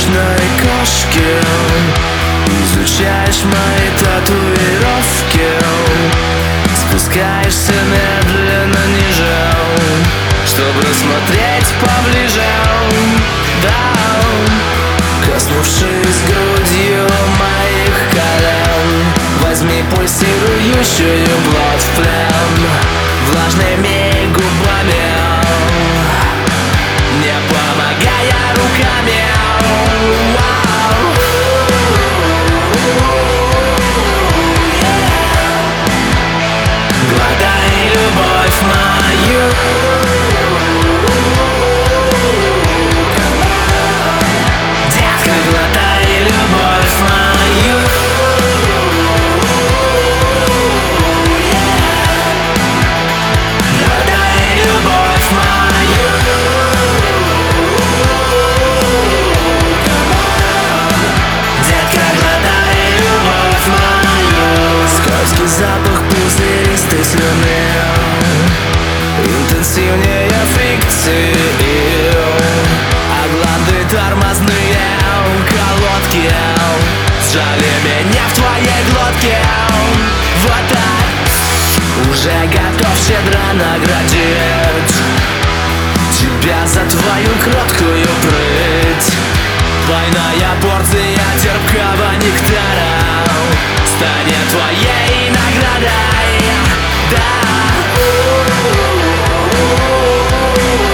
ночной кошки, изучаешь мои татуировки, спускаешься медленно ниже, чтобы рассмотреть поближе. Да, коснувшись грудью моих колен, возьми пульсирующую плоть в плен влажными губами, не помогая руками. Глотай любовь мою, детка, глотай любовь мою. Глотай любовь мою. Детка, глотай любовь мою. Скользкий запах пузыристой слюны, интенсивнее фрикции, оглады тормозные колодки сжали меня в твоей глотке. Вот так, уже готов щедро наградить тебя за твою кроткую прыть. Двойная порция терпкого нектара станет твоей наградой. Да.